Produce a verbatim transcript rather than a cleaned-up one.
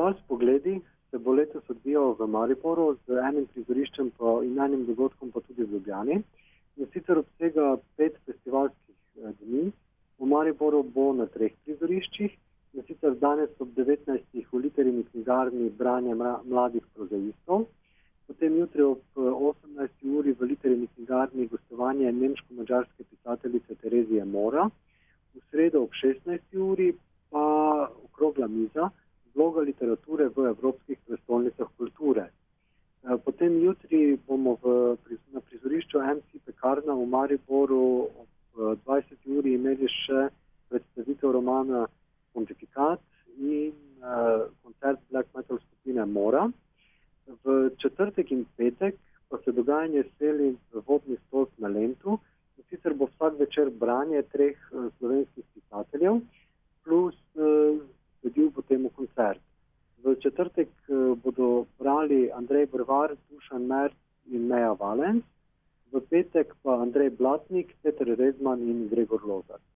Festival Spogledi se bo letos odvijal v Mariboru z enim prizoriščem pa in enim dogodkom pa tudi v Ljubljani. In sicer obsega pet festivalskih dni. V Mariboru bo na treh prizoriščih, in sicer danes ob devetnajstih v Literini knjigarni Branje mladih prozaistov, potem jutri ob osemnajsti uri v Literini knjigarni gostovanje nemško-madžarske pisateljice Terezije Mora, v sredo ob šestnajsti uri pa okrogla miza Vloga literature v evropskih prestolnicah kulture. Potem jutri bomo v, na prizorišču em cé Pekarna v Mariboru ob dvajseti uri imeli še predstavitev romana Pontifikat in uh, koncert black metal skupine Mora. V četrtek in petek pa se dogajanje seli v vodni stolp na Lentu, in sicer bo vsak večer branje treh uh, slovenskih pisateljev, plus uh, sledil potem koncert. V četrtek uh, bodo brali Andrej Brvar, Dušan Merc in Meja Valenc, v petek pa Andrej Blatnik, Peter Redman in Gregor Lozar.